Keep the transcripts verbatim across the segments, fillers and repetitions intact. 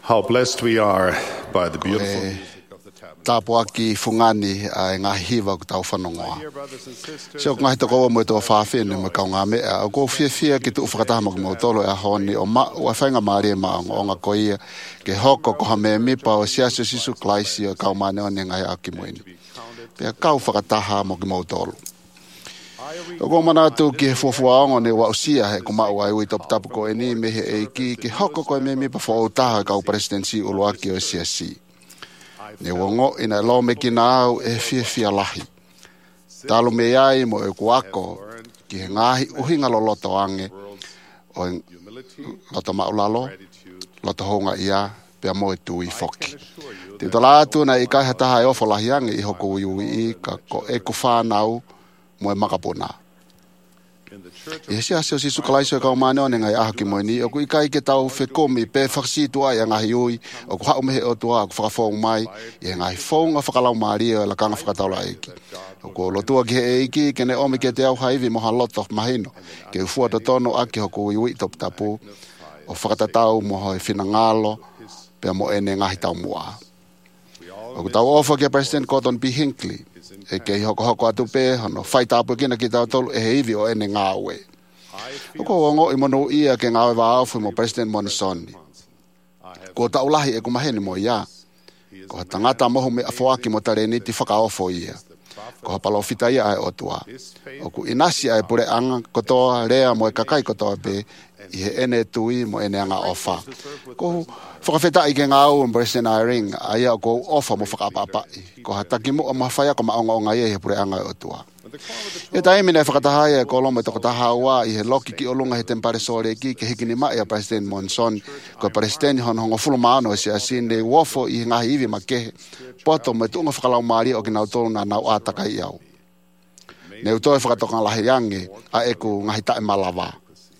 How blessed we are by the beautiful music of the tabernacle. Tapua ki fungani ai ngā hiwa ku tau whanongoa. Dear brothers and sisters, Se o ngai toko o mo tō whawhine me kau ngā mea. O ko fia fia ki tu whakataha mo ki mautolo e honi o ma ua whainga maari e maongo o ngā koia ke hoko ko ha me mipa o siaso sisu klaisi o kau mane o ne ngai aki moini. Pea kau whakataha mo ki mautolo. O ko mana tu ki he fuafuaongo ne wa usia he kuma ua ui top tapu ko e ni me he e ki ki hoko ko e me mipa fo o taha kau presidensi uluaki o C S C. Ne wongo ina lo me ki nāu e fia fia lahi. Talo me iai mo e kuako ki he ngahi uhinga lo loto ange o loto maulalo, loto honga ia, pia mo e tui foki. Te tola atu na i kai hataha e ofo lahi ange i hoko ui ui i ka ko e ku whanau mo e makapuna. I hesi asio si sukalaiso e kau mane o ne ngai aha ki moini, o ku i kai ke tau whekomi pe whakasitua i a ngahi ui, o ku hau mehe o tua, ku whakafong mai, i a ngahi whonga whakalau maari o la kanga whakataula eiki. O ku lotua ki he eiki, ke ne omi ke te au haivi moha loto mahino, ke ufua to tono aki hoko ui ui top tapu, o whakatatau moha e whina ngalo, pe mo ene ngahi tau mua. O ku tau ofa ke President Cotton B. Hinckley, e ke hoko hoko atu pe, hono whaitapu kina ki tau tolu e heivi o ene ngāwe. O ko ongo i mono ia ke ngāwe wa aufu mo President Monisoni. Ko tau lahi e kumaheni mo ia. Ko ha tangata mohu me afoaki mo tare ni ti whakaofo ia. Ko ha palo fita ia ai otua. O ku inasi ai pure anga kotoa rea mo e kakai kotoa pe, i he ene tui mo ene anga ofa. Ko whakawheta i ke ngāu mo President Eyring, aia o ko ofa mo whakapapai. Ko ha taki mo o mawhaia ko maonga o ngai e he pure anga otua. E taimi nei whakatahaya e kolomo e toko taha ua i he loki ki olunga he tempare sore ki ke hikini mai a President Monson ko President hon hongo fulu maano e si asin ne wofo i ngahi iwi makehe poto me tunga whakalau maari o ki nau tolu na nau ataka i au. Ne utoe whakatoka lahi yange a eku ngahi tae malawa.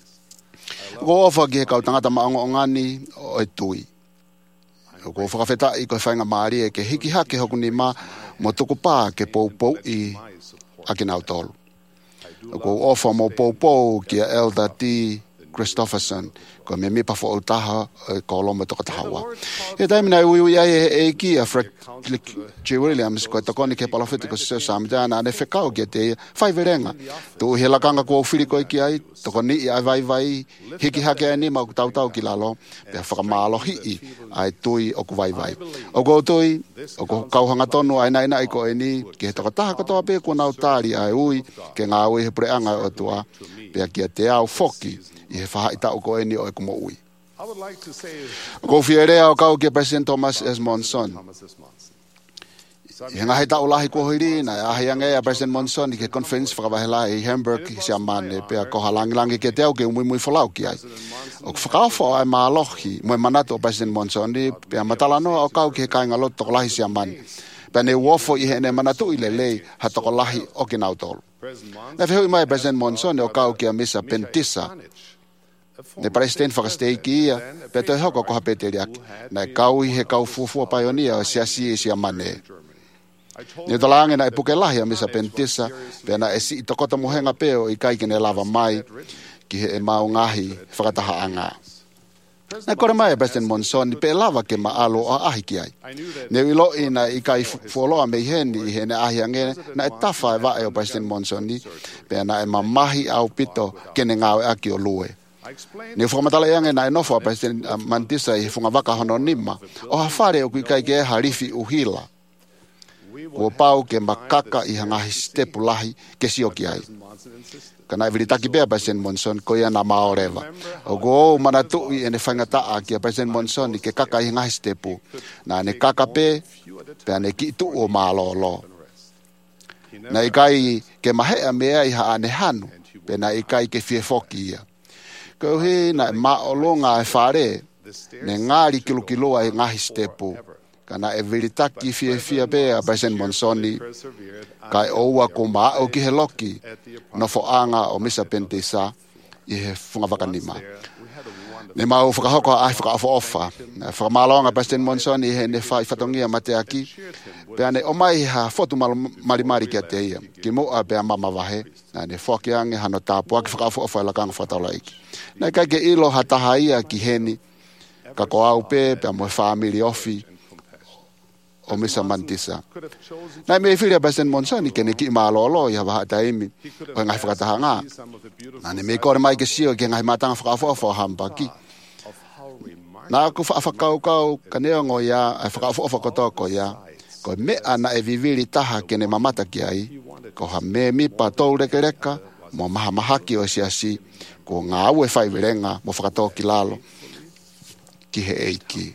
Ko ofa ki he kau tangata maongo o ngani o e tui. Ko whakawheta i koe whainga maari e ke hiki hake hoku ni ma mo tuku pā ke pou pou i aki nau tolu. Ko ofa mo pou pou ki a Elder T. Christopherson, ko me mipa fo o taha ko lomo toka tahawa. E taimi nai ui ui ai e ki a Frank J. Williams, ko e takoni ke palawhiti ko se samidana, ane whekau ki a te whaiverenga. Tu he lakanga ko whiri ko ki ai, toko ni i ai vai vai, hiki hake ai ni mau tau tau ki lalo, pia whakamalo hii ai tui o ku vai vai. O ko tui, o ko kauhanga tonu ai nai nai ko e ni, ki he toka taha katoa pe ko nau tāri ai ui, ke ngā ui he preanga o tua, pia ki a te au foki, i he whahaita o ko e ni o e kumo ui. Ko whierea o kau ki a President Thomas S. Monson. I ngā heita o lahi ko hiri, na ahi ange a President Monson i ke conference whakawahela i Hamburg i si amane, pia ko halangilangi ke te au ke umui mui whalau ki ai. O whakawha ai maa lohi, mui manatu o President Monson, pia matalanoa o kau ki he kainga loto ko lahi si amane. Pia ne uofo i he ne manatu i le lei, ha toko lahi o ki nau tolu. Na whihui mai President Monson o kau ki a Misa Pentisa, ne President whakasteiki ia, pia toi hoko ko hapeteri aki, na e kau i he kau fuafua paionia o siasi i si amane. Ni talange na e puke lahi a Misa Pentisa, pia na e si i tokota muhenga peo i kaikine lava mai, ki he e mau ngahi whakataha anga. Na kore mai President Monson, pe lava ke maalo o ahi ki ai. Ne wilo i na i kai fuoloa me heni i he ne ahi ange, na e tafa e vae o President Monson ni, pia na e mamahi au pito kene ngawe aki o lue. Ni whakamatala iange na e nofo a President Mantisa i funga waka hono nima, o hawhare o kui kai ke harifi uhila. Kua pau ke makaka i hangahi stepu lahi ke sioki ai. Kana e viritaki pea President Monson ko ia na maoreva. O go o manatu i ene whangataa ki a President Monson i ke kaka i hangahi stepu. Na ne kaka pe, pe ane ki tu o malolo. Na i kai ke mahea mea i ha ane hanu, pe na i kai ke fie foki ia. Ko he na e maolonga e whare, ne ngāri kilukiloa i ngahi stepu. Kana e viritaki fia fia bea President Monsoni, kai oua ko maa o ki he loki, no fo anga o Misa Pentisa i he whungawakanima. Ne mau whakahoko ai whakaofo ofa. Whakamaloanga President Monsoni i he ne whai whatongia mate aki, pea ne o mai ha fotu marimari ki a te ia, ki mua pea mama wahe, na ne whakiange hano tāpua ki whakaofo ofa i lakanga whataula iki. Na kai ke ilo hataha ia ki heni, ka ko au pe pe mo family ofi o misa mantisa na me filia basen monsani ke ne ki malolo ya ba taimi o ngai faka tahanga na ne me ko mai ke sio ke ngai matanga faka fo fo hamba ki na ku fa fa kau kau kane ngo ya faka fo fo ko to ko ya ko me ana e vivili taha ke ne mamata ki ai ko ha me mi pa to le kereka mo maha maha ki o siasi ko nga u e fai verenga mo faka to ki lalo ki he eiki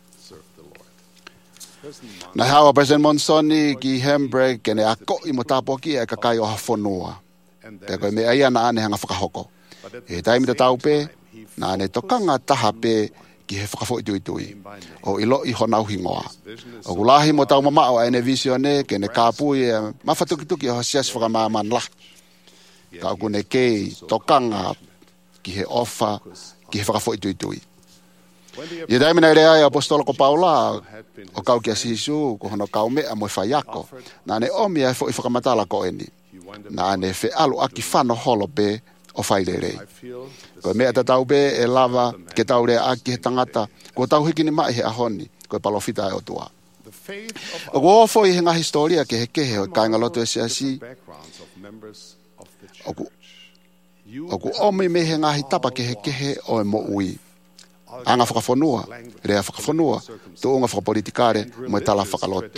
na hawa President Monsoni ki handbrake kene ako i mo tapoki e kakai o hafonua. Te koe me aia na ane hanga whakahoko. E taimi te tau pe, na ane tokanga taha pe ki he whakafo i tui tui. O ilo i honau hingoa. O kulahi mo tau mamao ane visione kene kāpui e mawhatuki-tuki o hasias whakamāman lah. Ka o kune kei tokanga ki he ofa ki he whakafo i tui tui. Ia taimi nei rea e apostolo ko Paula o kau kia sisu ko hono kau mea mo whaiako na ne omi e fo i whakamatala ko eni na ne fe alu aki whano holo pe o whairere ko mea ta tau pe e lava ke tau rea aki he tangata ko tau hiki ni mai he ahoni ko e palofita e o tua o ko ofo i henga historia ke he kehe o kainga loto e siasi o ku o ku omi me he ngahi tapa ke he kehe o e mo ui anga whakafonua, rea whakafonua, tu unga whakapolitikare, mo e tala whakalotu.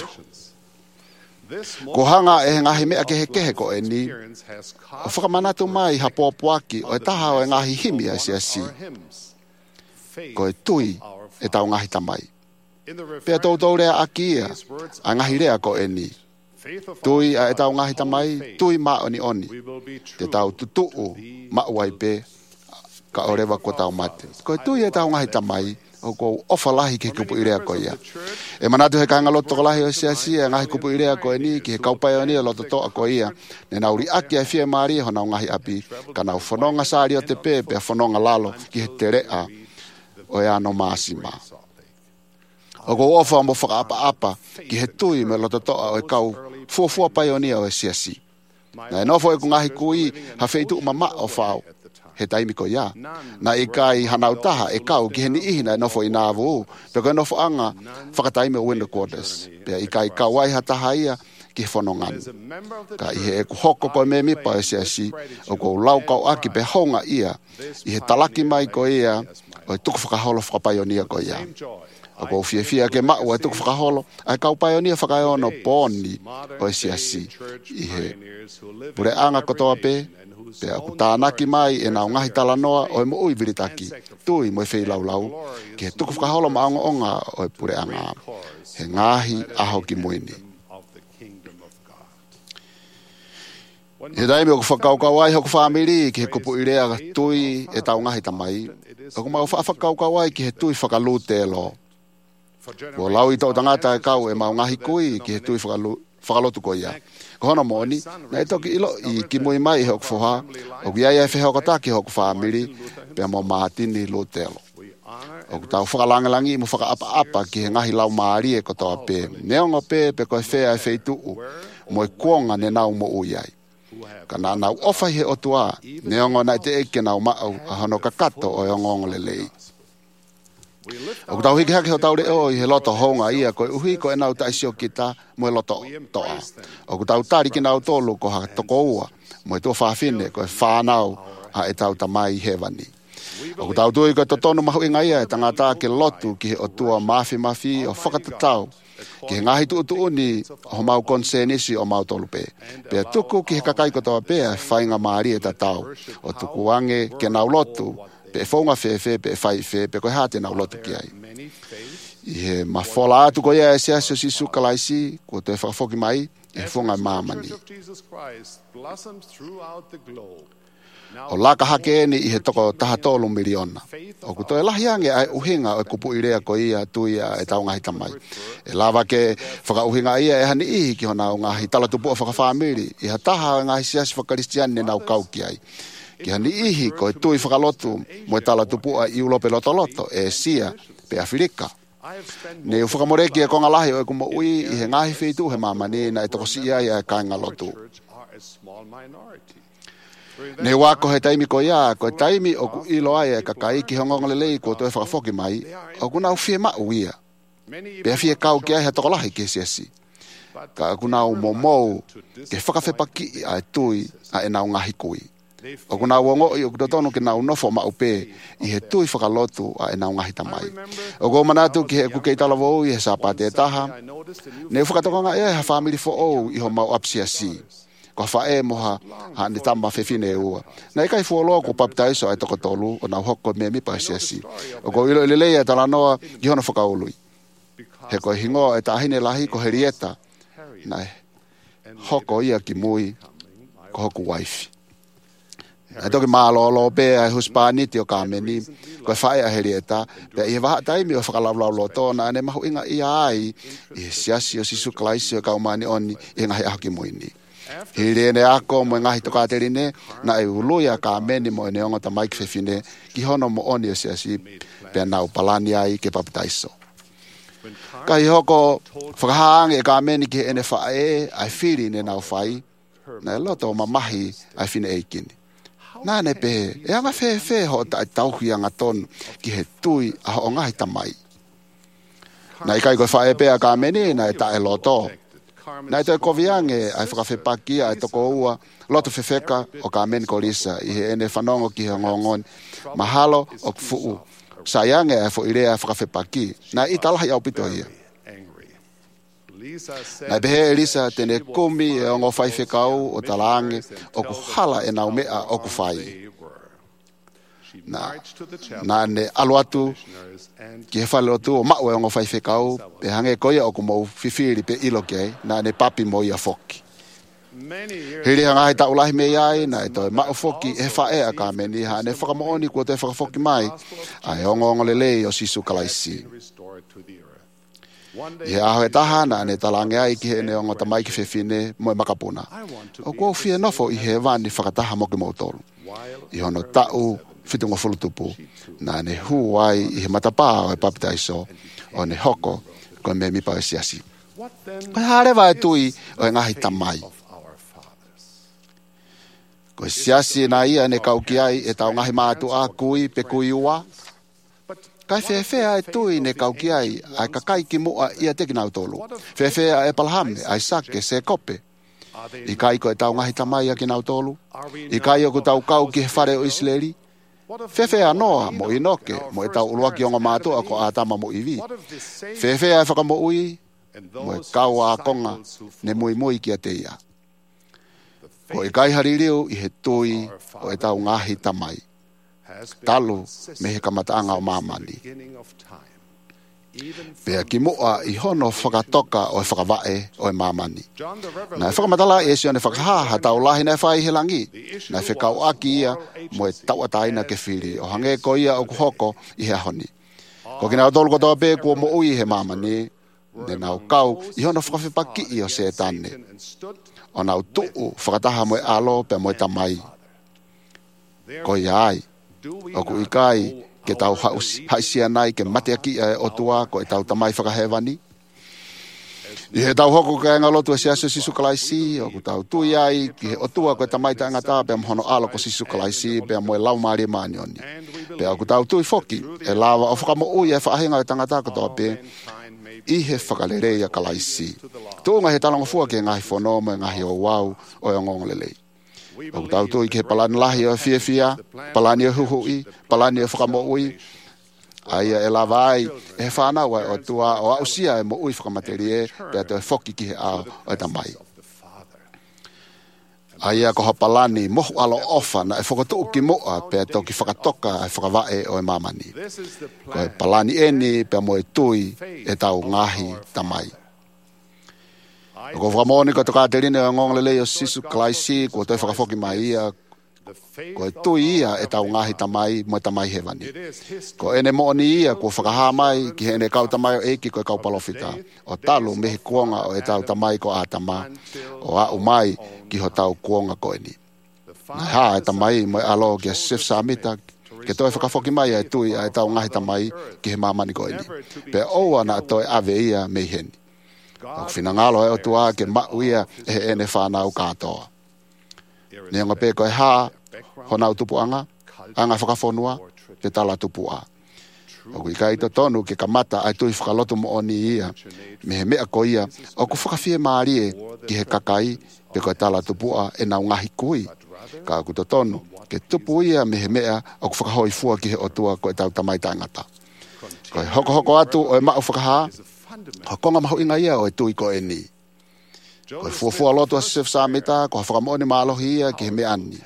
Ko hanga e ngahi mea ke he kehe ko e ni, o whakamanatu mai ha pōpuaki, o e taha o e ngahi himi a siasi. Ko e tui e tau ngahi tamai. Pea tau tau rea aki ia, a ngahi rea ko e ni. Tui a e tau ngahi tamai, tui ma oni oni. Te tau tutuu, ma uai pe, ka orewa ko tau mate. Ko e tui e tau ngahi tamai, o ko ofa lahi ki kupu irea ko ia. E manatu he kanga loto ko lahi o siasi, e ngahi kupu irea ko e ni, ki he kaupai o ni e loto toa ko ia. Ne nauri aki e fie maari ho nau ngahi api, ka nau whanonga sari o te pepe, a whanonga lalo, ki he te rea, o e ano maasima. O ko ofa mo whakaapa apa, ki he tui me loto toa o e kau fuafua pai o ni o e siasi. Na e nofo e ku ngahi kui, ha feitu umama o whao. He taimi ko ia. Na i kai hanau taha e kau ki he ni ihina e nofo i nāwu. Pe koe nofo anga whakataime o window quarters. Pe i kai kau ai ha taha ia ki he whanonganu. Ka i he e ku hoko koe me mipa e siasi. O ko lau kau aki pe honga ia. I he talaki mai ko ia. O e tuku whakaholo whakapaionia ko ia. O ko fia fia ke mau e tuku whakaholo. Ai kau paionia whakaiono pōni o e siasi. I he pure anga kotoa pe. Pe aku tānaki mai e nau ngahi tala noa o e mo ui viritaki. Tui mo e whei lau lau. Ke he tuku whakaholo maonga onga o e pure anga. He ngahi aho ki muini. He daimi o ku whakaukau ai hoku whamiri ki he kupu irea tui e tau ngahi tamai. O ku mau whakaukau ai ki he tui whakalute lo. Ko lau i tau tangata e kau e mau ngahi kui ki he tui whakalotu ko ia. Ko hono moni, na e toki ilo i ki mui mai he oku whoha, o ku iaia e whehoko taki hoku whamiri, pe mo maatini lo telo. O ku tau whakalangalangi mo whakaapa-apa ki he ngahi lau maari e kotoa pe. Neongo pe pe koe whea e wheituu, mo e kuonga ne nau mo uiai. Ka nā nau ofa he otua, neongo na te eke nau mau a hono kakato o e ongongo lelei. O ku tau hiki hake ho tau reo i he loto honga ia koe uhi ko e nau taisio kita mo e loto toa. O ku tau tari ki nau tolu ko ha toko ua mo e tua whawhine ko e whanau ha e tau tamai hewani. O ku tau tui ko e totonu mahu inga ia e tangata ke lotu ki he o tua mafi mafi o whakatatau. Ki he ngahi tu utu uni o mau konsenisi o mau tolu pe. Pea tuku ki he kakai kotoa pe e whainga maari e tatau. O tuku wange ke nau lotu pe fonga fe fe pe fai fe pe ko hate na lotu ki ai i he mafola atu ko ia se aso si sukalaisi ko te fa foki mai e fonga mamani o laka hake ni i he toko taha tolu miliona o ku to e lahiange ai uhinga o kupu irea ko ia tu ia e tau ngahi tamai e lava ke whaka uhinga ia e hani ihi ki hona o ngahi tala tupu o whaka whamiri i ha taha ngahi siasi whakaristiane nau kau ki ai ki hani ihi ko e tui whakalotu mo e tala tupu a iulope loto loto e sia pe Afrika. Ne u whakamoreki e konga lahi o e kumo ui i he ngahi wheitu he mamani na e toko si ia ia e kainga lotu. Ne wako he taimi ko ia, ko taimi o ku ilo ai ka kai ki hongonga lelei ko toi whakafoki mai, o ku nau fie ma uia. Pea fie kau ki ai ha tokolahi ke siasi. Ka ku nau momou ke whakawhepaki ai tui a e nau ngahi kui. O ku nau ongo i o ku totono ke nau nofo ma upe i he tui whakalotu a e nau ngahi tamai. O ku manatu ki he ku kei talawo i he sapate e taha, ne whakatokonga e ha family fo ou i ho mau apsiasi. Ko whae moha ha ni tamba whewhine ua. Nei kai fuoloa ko papitaiso ai toko tolu o nau hoko me mi paisiasi. O ko ilo ilelei e talanoa i hono whakaului. He ko hingo e tahine lahi ko he rieta. Nei hoko ia ki mui ko hoku waifi. Ai toki mālolo pe ai huspaniti o kāmeni ko e whae a he rieta. Pe i he waha taimi o whakalaulau tōna ane mahu inga ia ai i he siasi o sisu kalaisi o kaumani oni i ngahi ahaki muini. Hiri ene ako mo ngahi toka terine na e uluia ka meni mo ene onga ta Mike Fefine ki hono mo oni o siasi pe nau palani ai ke papitaiso. Ka i hoko whakahaange e ka meni ki ene whae ai whiri ne nau whai na e loto mamahi ai whine eikini. Nā ne pehe, e anga whee whee ho ta tauhi anga tonu ki he tui a ho ngahi tamai. Na i kai koe whae pea ka meni na e ta e loto. Nai toi koviange ai whakawhepaki ai toko ua loto whewheka o ka meni ko risa i he ene whanongo ki he ngongon mahalo o fuu saiange ai fo irea whakawhepaki na i talahi au pito ia. Nai behe Elisa tene kumi e ongo whaiwhekau o talange o ku hala e nau mea o ku whai. Na, na ne aluatu ki he whale o tu o mau e ongo whaiwhekau pe hange koia o ku mou whiwhiri pe ilo kei na ne papi mo ia foki. Hiri hanga hei tau lahi mei ai na e toi mau foki e whae a ka meni ha ne whakamooni kua te whakafoki mai ai ongo ongo lelei o sisu kalaisi. I he aho e taha na ne talange ai ki he ne ongo tamai ki whewhine mo e makapuna. O kua fie nofo i he wani whakataha mo ki mautolu. I hono tau whitungo fulutupu na ne hu ai i he matapā o e papitaiso o ne hoko ko me mi pao siasi. Kai harewa e tui o e ngahi tamai. Ko siasi na ia ne kauki ai e tau ngahi mātu a kui pe kui ua. Kai whewhea e tui ne kauki ai ai kakai ki mua ia teki nau tolu. Whewhea e palhame ai sake se kope. I kai ko e tau ngahi tamai a ki nau tolu. I kai o ku tau kau ki he whare o Isleri. Whewhea noa mo i noke mo e tau ulua ki onga mātua ko ātama mo i vi. Whewhea e whakamo ui mo e kau a konga ne mui mui ki a te ia. Ko e kai haririu i he tui o e tau ngahi tamai. Talu me he kamataanga o mamani. Pea ki mua i hono whakatoka o e whakawae o e mamani. Na e whakamatala e sio ne whakahaha tau lahi na e whai he langi. Na e whekau aki ia mo e tau ataina ke whiri o hange ko ia o kuhoko i he ahoni. Ko kina o tolu kotoa pe kua mo ui he mamani. Ne nau kau i hono whakawhipaki i o se tane. O nau tuu whakataha mo e alo pe mo e tamai. Ko ia ai. O ku ikai ke tau haisia nai ke mate aki e o tua ko e tau tamai whakahewani. I he tau hoko ka ngā lotu e siaso sisu kalaisi, o ku tau tui ai ki he o tua ko e tamai ta ngata pe mhono alo ko sisu kalaisi pe mo e lau maari maani oni. Pe o ku tau tui foki e lawa o whakamo ui e whaahinga e tangata ko toa pe i he whakalerei a kalaisi. Tūnga he talonga fua ke ngahi whono mo e ngahi o wau o e ngongolelei. O ku tau tui ke palani lahi o fia fia, palani o huhui, palani o whakamo ui. Aia e lawa ai e he whanau o tua o ausia e mo ui whakamateri e pe te whoki ki he ao o e tamai. Aia ko hapalani mohu alo ofa na e whakatu ki moa pe to ki whakatoka e whakawae o e mamani. Ko e palani eni pe mo e tui e tau ngahi tamai. Ko whakamoni ko toka terine o ngonglelei o sisu kalaisi ko toi whakafoki mai ia ko e tui ia e tau ngahi tamai mo e tamai hewani. Ko ene mooni ia ko whakaha mai ki he ene kau tamai o eiki ko e kau palofita. O talu mehi kuonga o e tau tamai ko a tama o a umai ki ho tau kuonga ko eni. Na ha e tamai mo e alo ki a sif samita ke toi whakafoki mai e tui a e tau ngahi tamai ki he mamani ko eni. Pe oua na toi ave ia mei heni. O whinangalo e o tua ke mauia e he ene whanau katoa. Ne ngā pe koe hā hona utupu anga, anga whakafonua, te tala tupu a. O kui kai to tonu ke kamata ai tui whakaloto mo oni ia, me he mea ko ia, o ku whakawhie maari e, ki he kakai, pe koe tala tupu a e nau ngahi kui. Ka ku to tonu, ke tupu ia me he mea, o ku whakahoi fua ki he otua koe tau tamai tangata. Koe hoko hoko atu o e mau whakaha, hokonga mahu inga ia o e tui ko e ni. Koe fua fua lotu a sef sa mita, ko ha whakamooni maalohi ia ki he mea ani.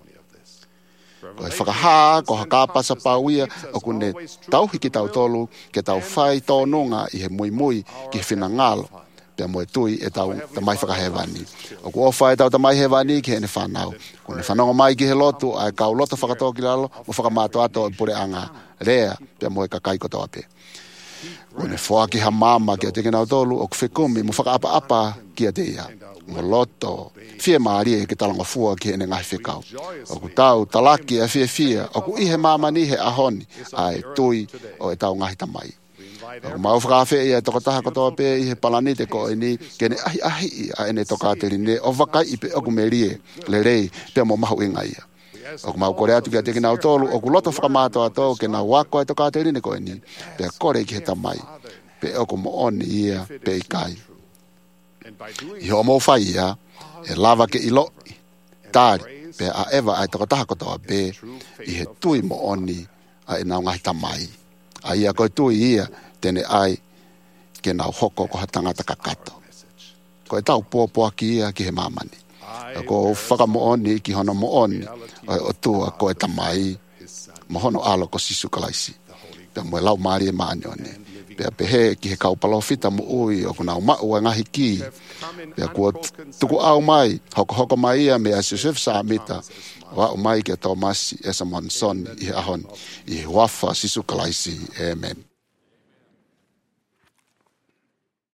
Koe whakaha, ko ha kāpasa pauia, o kune tauhi ki tau tolu, ke tau whai tōnunga i he mui mui ki he whina ngalo, pia moe tui e tau tamai whakahewani. O ku ofa e tau tamai hewani ki he ne whanau. Kune whanonga mai ki he lotu, ai kau loto whakatoa ki lalo, mo whakamato ato e pure anga rea, pia moe kakai kotoa pe. Kune whoa ki ha mama ki a te kenau tolu, o ku whekumi, mo whakaapa apa ki a te ia. Mo loto, fie maari e ke talanga fua ki ene ngahi whekau. O ku tau, talaki a fie fie, o ku ihe mama ni he ahoni, ai tui o e tau ngahi tamai. O ku mau whakawhe ia e tokotaha kotoa pe i he palanite ko e ni, ke ne ahi ahi a ene tokateri ne, o wakai i pe o ku merie, le rei, pe mo mahu inga ia. O ku mau kore atu ki a te kinau tolu, o ku loto whakamato ato, ke na wako e tokateri ne ko e ni, pe kore ki he tamai, pe o ku mo oni ia, pe i kai. I ho mo whai ia, e lava ke ilo, tāri, pe a ewa ai tokotaha kotoa pe, i he tui mo oni a e nau ngahi tamai. A ia koe tui ia, tene ai, ke nau hoko ko ha tangata kakato. Ko e tau pōpua ki ia ki he mamani. A ko whaka mo oni ki hono mo oni, o e otua ko e tamai, mo hono alo ko sisu kalaisi. Pe mo e lau maari e maani one. Pea pehe ki he kaupalo fita mo ui o kuna umau e ngahi ki. Pea kua tuku au mai, hoko hoko mai ia me a Joseph Saamita, wa umai ke Tomasi e sa Monson i he ahon, i he wafa sisu kalaisi. Amen.